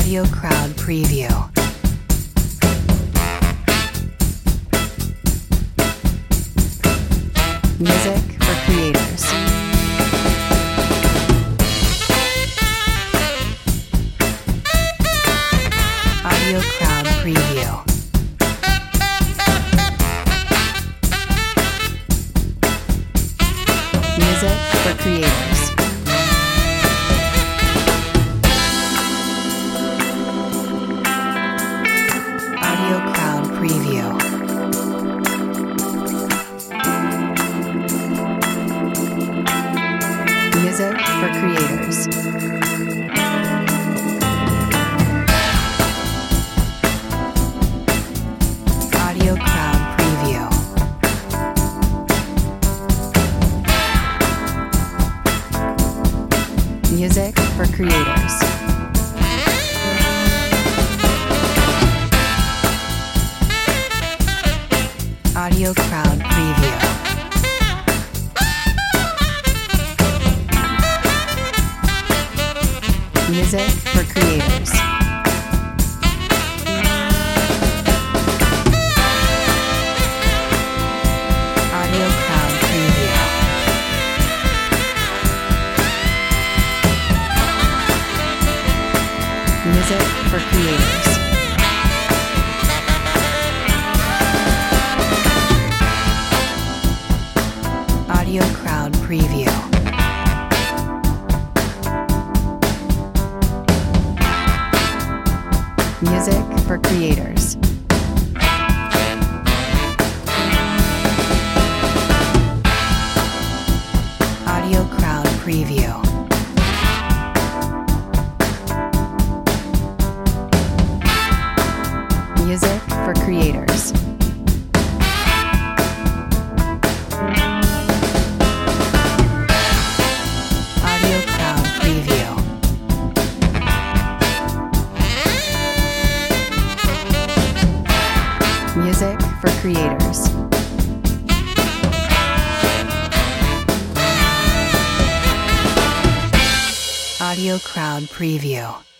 Audio Crowd Preview. Music for creators. Audio Crowd Preview. Music for creators. Audio Crowd Preview. Music for creators. Audio Crowd Preview. Music for creators. Audio Crowd Preview. Music for creators. Audio Crowd Preview. Music for creators. Audio Crowd Preview. Music for creators. Audio Crowd Preview. Music for creators. Audio Crowd Preview. Music for creators. Audio Crowd Preview.